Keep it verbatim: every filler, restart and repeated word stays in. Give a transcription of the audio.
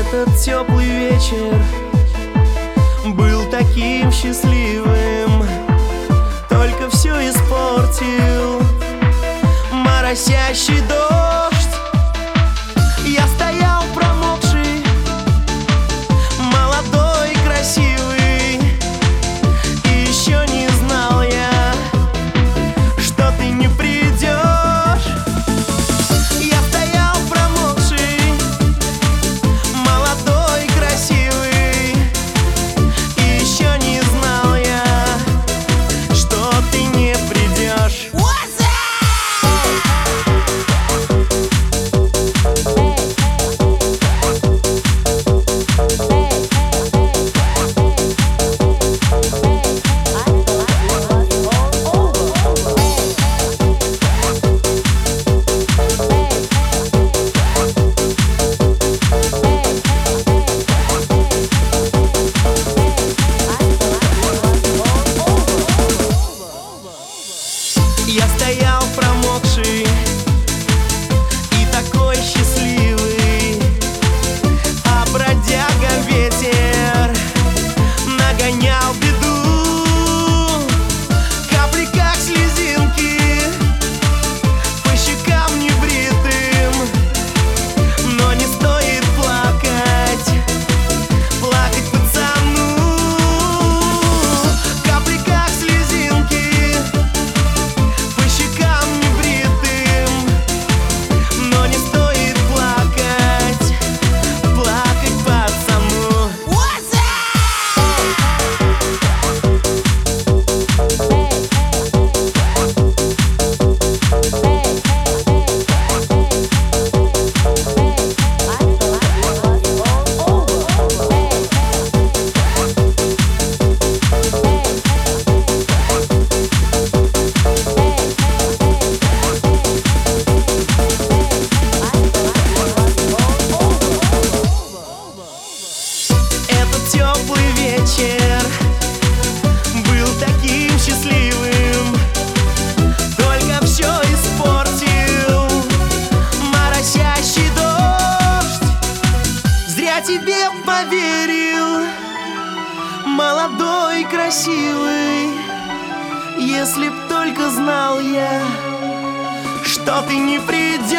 Этот теплый вечер был таким счастливым, только все испортил моросящий дождь. Я стоял промокший, молодой, красивый, и еще не знал я, что ты не придешь. Я стоял промокший, молодой, красивый, и еще не знал я, что ты не придешь. Я стоял промокший и такой счастливый, а бродяга ветер нагонял беду. Капли, как слезинки, по щекам небритым, но не стоит плакать, плакать пацану. Капли, как слезинки, по щекам небритым, но не стоит плакать, плакать пацану. Этот теплый вечер был таким счастливым, только все испортил моросящий дождь. Зря тебе поверил, молодой, красивый, если б только знал я, что ты не придешь.